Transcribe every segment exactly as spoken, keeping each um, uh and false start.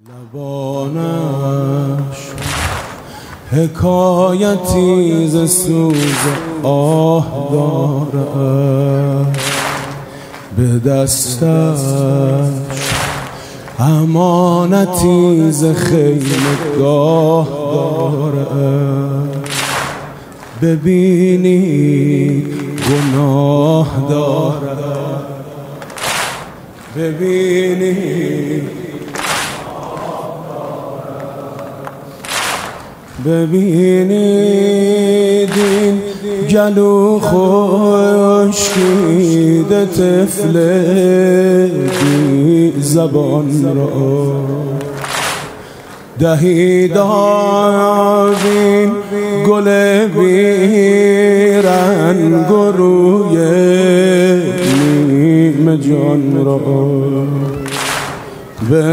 لبانش حکایتی ز سوز آه دارد، به دستش امانتی ز خیمگاه دارد. ببینی گناه دارد، ببینی ببینید این گلو خشکیده طفل بی زبان را، دهید از این گل بی رنگ و روی نیمه جان را، به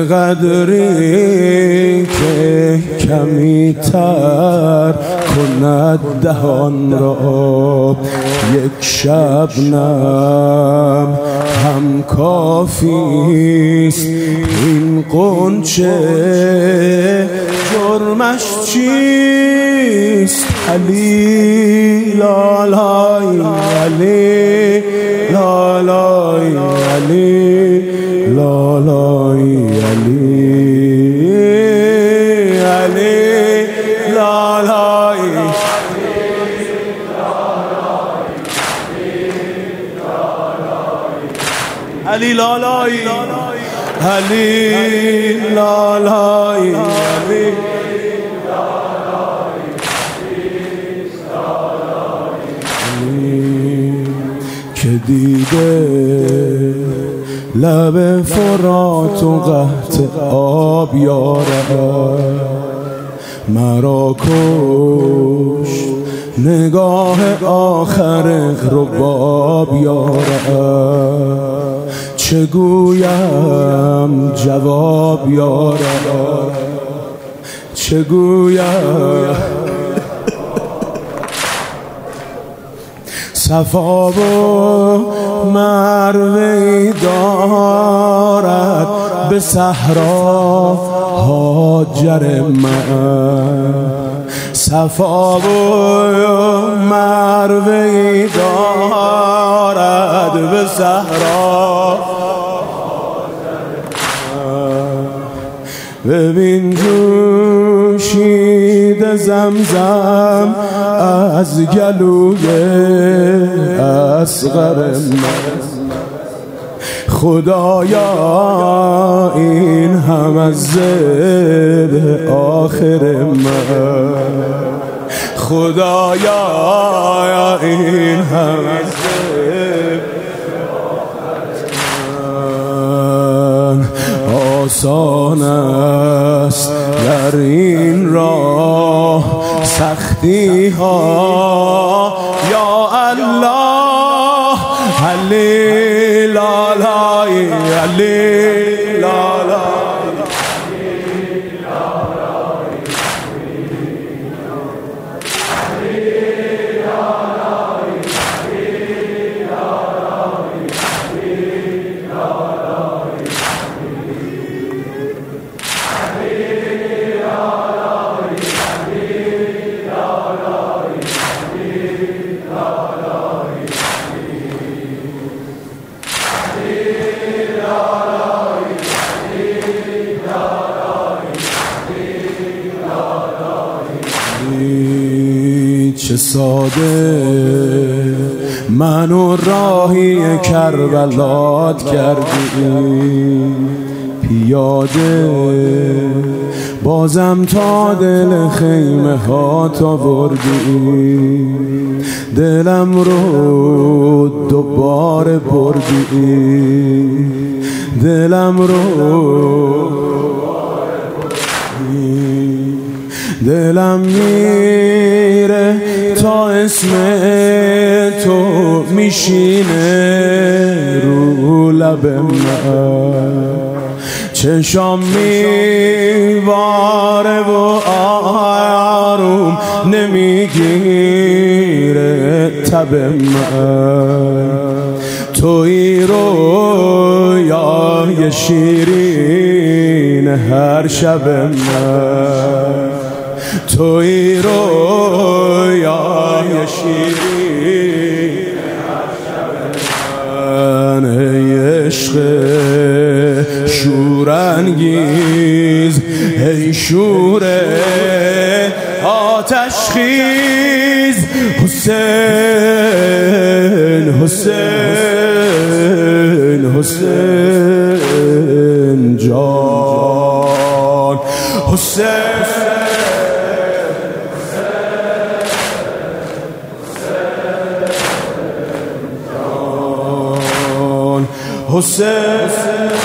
قدری که کمی تر کند دهان را. یک شبنم هم کافیست این غنچه، جرمش چیست؟ علی لالای علی لالای علی لالای علی علی لالای علی لالای علی لالای علی که دیده لب فرات و قحط آب یارد، مرا کش نگاه آخر رباب یارد. چه گویم جواب یارد، چه گویم صفا و مروه‌ای دارد به صحرا هاجر من. صفا و مروه‌ای دارد به صحرا ببین جوشیده زمزم از گلوی اصغر من. خدایا این هم از زب آخر من، خدایا این هم از زب من. آسان است در این راه سختی ها، یا الله علی لالای علی لالای چه ساده منو راهی کربلات کردی، پیاده بازم تا دل خیمه ها تا بردی. دلم رو دوباره بردی، دلم رو دلم میره تا اسم تو میشینه رو لب من. چشام میواره و آروم نمیگیره تب من. توی رویای شیرین هر شب من توی رویای شیرین هر شب من ای عشق شورانگیز ای شور آتش خیز حسین حسین حسین جان حسین حسین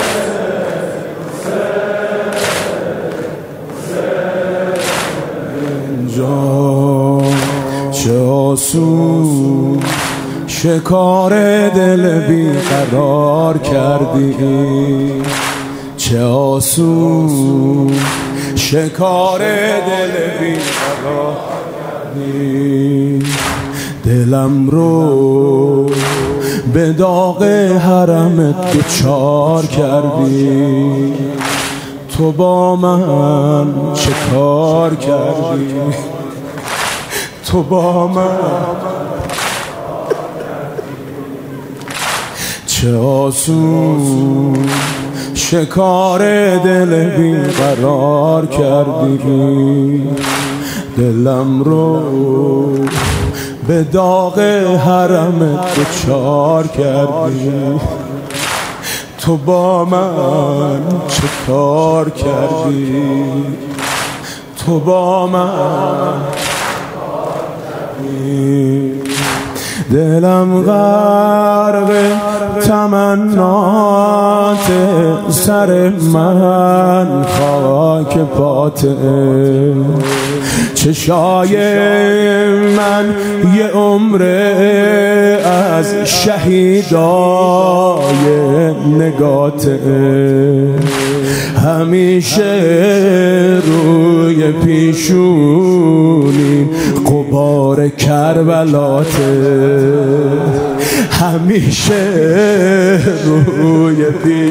جان چه آسون شکار دل بیقرار کردی چه آسون شکار دل بیقرار کردی دلم رو به داغ حرمت دوچار کردی تو با من چه کار کردی تو با من چه آسون شکار دل بیقرار کردی دلم رو به داغ حرمت دوچار کردی تو با من چه کار کردی تو با من دلم غرق تمنات سر من خاک پاته چشای من یه عمر از شهیدای نگاته همیشه روی پیشونی غبار کربلاته همیشه روی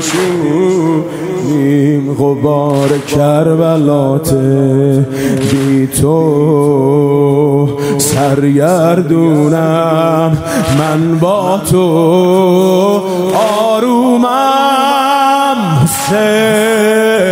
پیشونیم غبار کربلاته بی تو سرگردونم من با تو آرومم حسین